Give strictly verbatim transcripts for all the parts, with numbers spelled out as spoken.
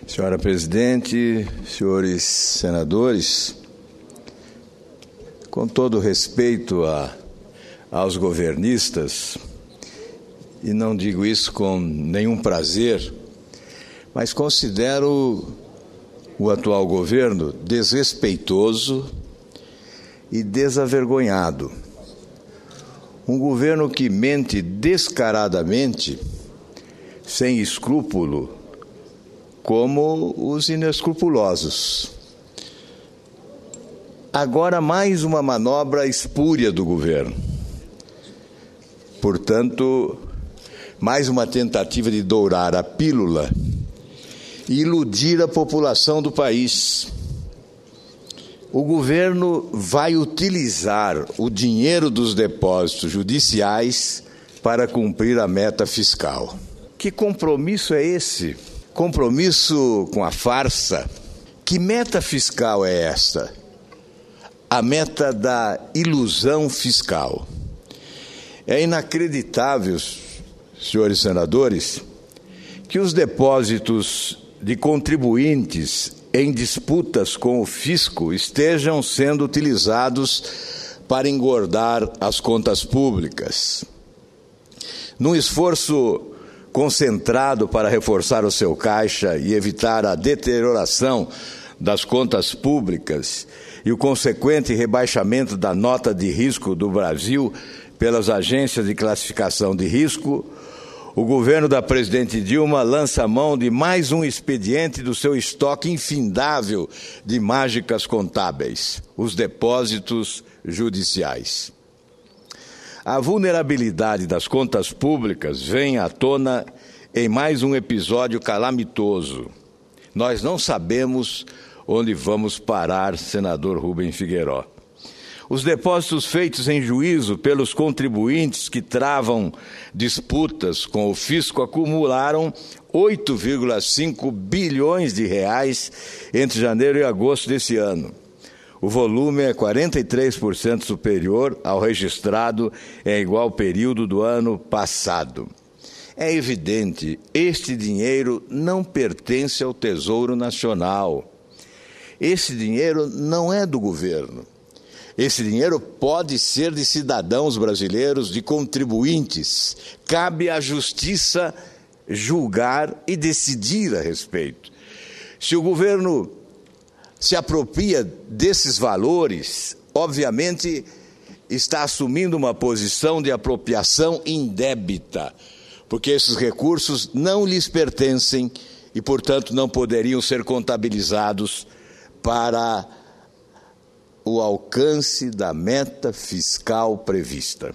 Senhora Presidente, senhores senadores, com todo respeito a, aos governistas, e não digo isso com nenhum prazer, mas considero o atual governo desrespeitoso e desavergonhado. Um governo que mente descaradamente, sem escrúpulo, como os inescrupulosos. Agora, mais uma manobra espúria do governo. Portanto, mais uma tentativa de dourar a pílula e iludir a população do país. O governo vai utilizar o dinheiro dos depósitos judiciais para cumprir a meta fiscal. Que compromisso é esse? Compromisso com a farsa? Que meta fiscal é esta? A meta da ilusão fiscal. É inacreditável, senhores senadores, que os depósitos de contribuintes em disputas com o fisco estejam sendo utilizados para engordar as contas públicas. Num esforço concentrado para reforçar o seu caixa e evitar a deterioração das contas públicas e o consequente rebaixamento da nota de risco do Brasil pelas agências de classificação de risco, o governo da presidente Dilma lança a mão de mais um expediente do seu estoque infindável de mágicas contábeis, os depósitos judiciais. A vulnerabilidade das contas públicas vem à tona em mais um episódio calamitoso. Nós não sabemos onde vamos parar, senador Rubem Figueiredo. Os depósitos feitos em juízo pelos contribuintes que travam disputas com o fisco acumularam oito vírgula cinco bilhões de reais entre janeiro e agosto desse ano. O volume é quarenta e três por cento superior ao registrado em igual período do ano passado. É evidente, este dinheiro não pertence ao Tesouro Nacional. Esse dinheiro não é do governo. Esse dinheiro pode ser de cidadãos brasileiros, de contribuintes. Cabe à justiça julgar e decidir a respeito. Se o governo se apropria desses valores, obviamente está assumindo uma posição de apropriação indébita, porque esses recursos não lhes pertencem e, portanto, não poderiam ser contabilizados para o alcance da meta fiscal prevista.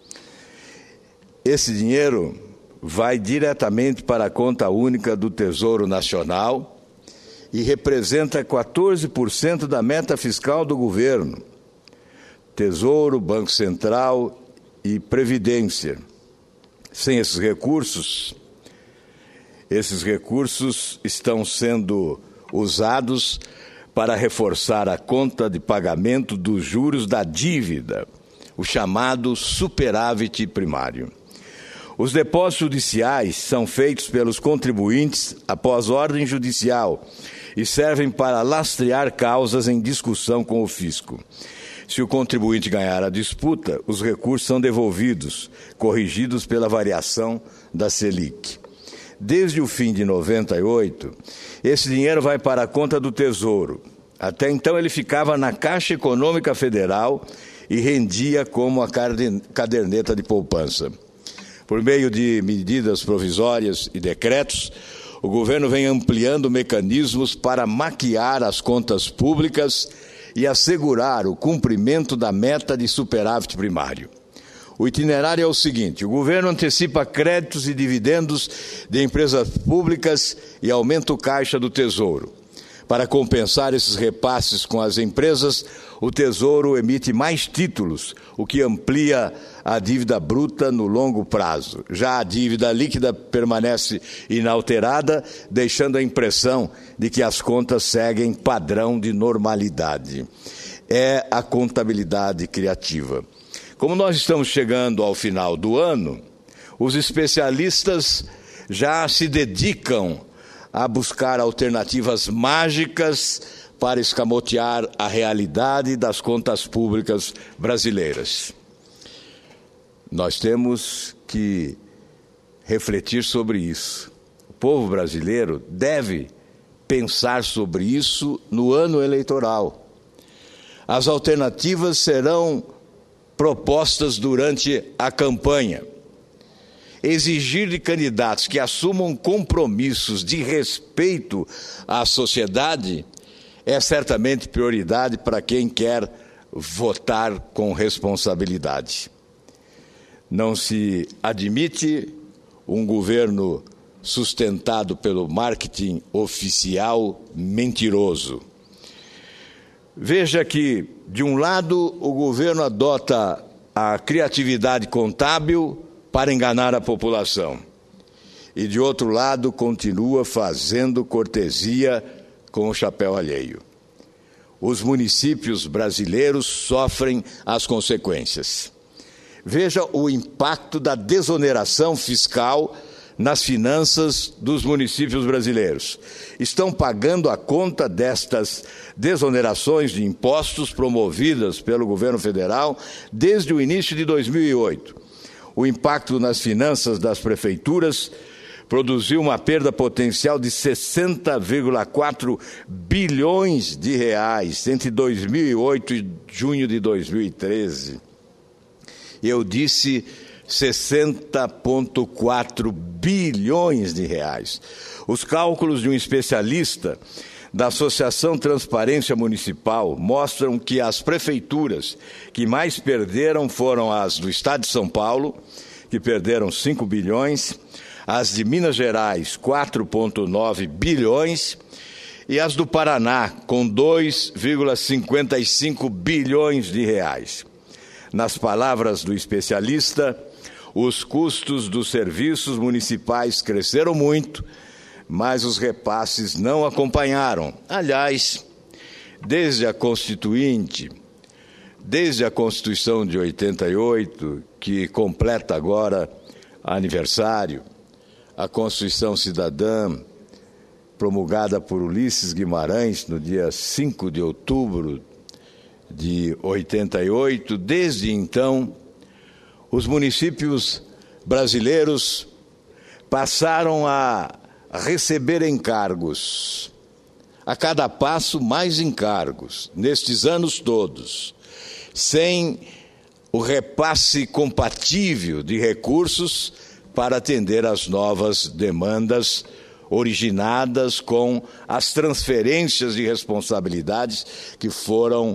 Esse dinheiro vai diretamente para a conta única do Tesouro Nacional e representa quatorze por cento da meta fiscal do governo. Tesouro, Banco Central e Previdência. Sem esses recursos, esses recursos estão sendo usados para reforçar a conta de pagamento dos juros da dívida, o chamado superávit primário. Os depósitos judiciais são feitos pelos contribuintes após ordem judicial e servem para lastrear causas em discussão com o fisco. Se o contribuinte ganhar a disputa, os recursos são devolvidos, corrigidos pela variação da Selic. Desde o fim de noventa e oito, esse dinheiro vai para a conta do Tesouro. Até então ele ficava na Caixa Econômica Federal e rendia como a caderneta de poupança. Por meio de medidas provisórias e decretos, o governo vem ampliando mecanismos para maquiar as contas públicas e assegurar o cumprimento da meta de superávit primário. O itinerário é o seguinte: o governo antecipa créditos e dividendos de empresas públicas e aumenta o caixa do Tesouro. Para compensar esses repasses com as empresas, o Tesouro emite mais títulos, o que amplia a dívida bruta no longo prazo. Já a dívida líquida permanece inalterada, deixando a impressão de que as contas seguem padrão de normalidade. É a contabilidade criativa. Como nós estamos chegando ao final do ano, os especialistas já se dedicam a buscar alternativas mágicas para escamotear a realidade das contas públicas brasileiras. Nós temos que refletir sobre isso. O povo brasileiro deve pensar sobre isso no ano eleitoral. As alternativas serão propostas durante a campanha. Exigir de candidatos que assumam compromissos de respeito à sociedade é certamente prioridade para quem quer votar com responsabilidade. Não se admite um governo sustentado pelo marketing oficial mentiroso. Veja que, de um lado, o governo adota a criatividade contábil para enganar a população, e, de outro lado, continua fazendo cortesia com o chapéu alheio. Os municípios brasileiros sofrem as consequências. Veja o impacto da desoneração fiscal nas finanças dos municípios brasileiros. Estão pagando a conta destas desonerações de impostos promovidas pelo governo federal desde o início de dois mil e oito. O impacto nas finanças das prefeituras produziu uma perda potencial de sessenta vírgula quatro bilhões de reais entre dois mil e oito e junho de dois mil e treze. Eu disse sessenta vírgula quatro bilhões de reais. Os cálculos de um especialista da Associação Transparência Municipal mostram que as prefeituras que mais perderam foram as do Estado de São Paulo, que perderam cinco bilhões, as de Minas Gerais, quatro vírgula nove bilhões, e as do Paraná, com dois vírgula cinquenta e cinco bilhões de reais. Nas palavras do especialista, os custos dos serviços municipais cresceram muito, mas os repasses não acompanharam. Aliás, desde a Constituinte, desde a Constituição de oitenta e oito, que completa agora aniversário, a Constituição Cidadã, promulgada por Ulisses Guimarães no dia cinco de outubro de oitenta e oito, desde então, os municípios brasileiros passaram a receber encargos, a cada passo mais encargos, nestes anos todos, sem o repasse compatível de recursos para atender às novas demandas originadas com as transferências de responsabilidades que foram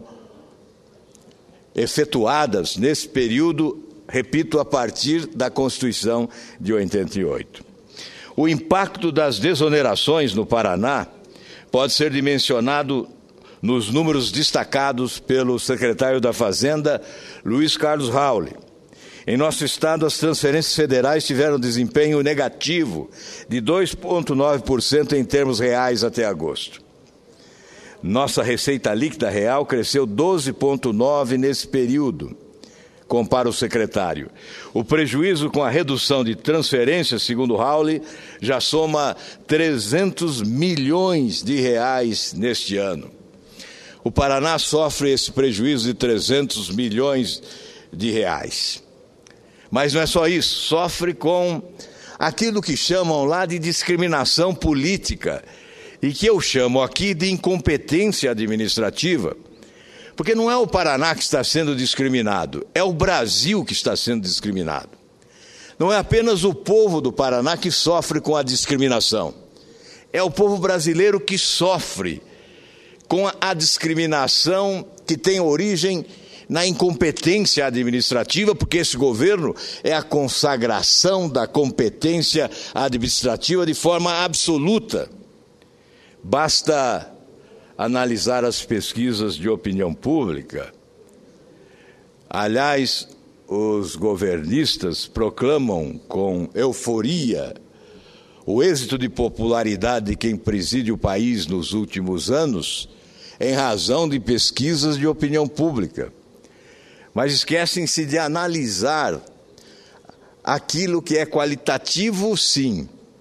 efetuadas nesse período, repito, a partir da Constituição de oitenta e oito. O impacto das desonerações no Paraná pode ser dimensionado nos números destacados pelo secretário da Fazenda, Luiz Carlos Rauli. Em nosso estado, as transferências federais tiveram desempenho negativo de dois vírgula nove por cento em termos reais até agosto. Nossa receita líquida real cresceu doze vírgula nove por cento nesse período, compara o secretário. O prejuízo com a redução de transferências, segundo Rauli, já soma trezentos milhões de reais neste ano. O Paraná sofre esse prejuízo de trezentos milhões de reais. Mas não é só isso, sofre com aquilo que chamam lá de discriminação política e que eu chamo aqui de incompetência administrativa. Porque não é o Paraná que está sendo discriminado, é o Brasil que está sendo discriminado. Não é apenas o povo do Paraná que sofre com a discriminação, é o povo brasileiro que sofre com a discriminação que tem origem na incompetência administrativa, porque esse governo é a consagração da competência administrativa de forma absoluta. Basta analisar as pesquisas de opinião pública. Aliás, os governistas proclamam com euforia o êxito de popularidade de quem preside o país nos últimos anos em razão de pesquisas de opinião pública. Mas esquecem-se de analisar aquilo que é qualitativo, sim,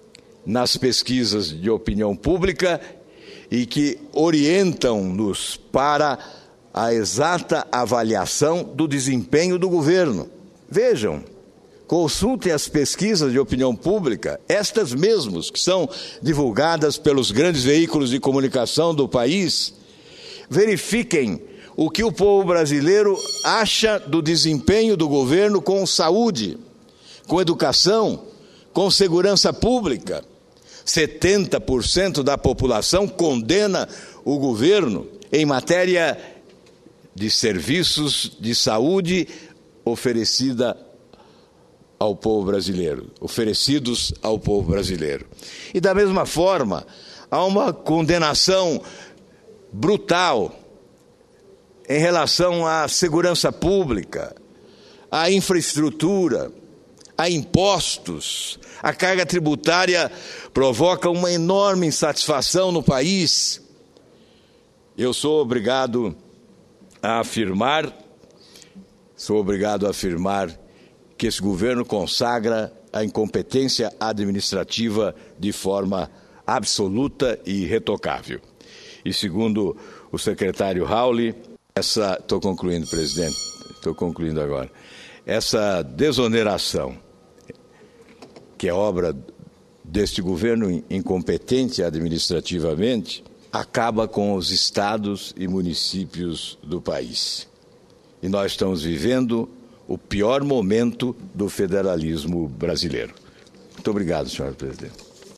nas pesquisas de opinião pública e que orientam-nos para a exata avaliação do desempenho do governo. Vejam, consultem as pesquisas de opinião pública, estas mesmas que são divulgadas pelos grandes veículos de comunicação do país. Verifiquem o que o povo brasileiro acha do desempenho do governo com saúde, com educação, com segurança pública. setenta por cento da população condena o governo em matéria de serviços de saúde oferecida ao povo brasileiro, oferecidos ao povo brasileiro. E da mesma forma, há uma condenação brutal em relação à segurança pública, à infraestrutura, a impostos. A carga tributária provoca uma enorme insatisfação no país. Eu sou obrigado a afirmar, sou obrigado a afirmar que esse governo consagra a incompetência administrativa de forma absoluta e irretocável. E segundo o secretário Rauli, essa, estou concluindo, presidente, estou concluindo agora, essa desoneração, que é obra deste governo incompetente administrativamente, acaba com os estados e municípios do país. E nós estamos vivendo o pior momento do federalismo brasileiro. Muito obrigado, senhor presidente.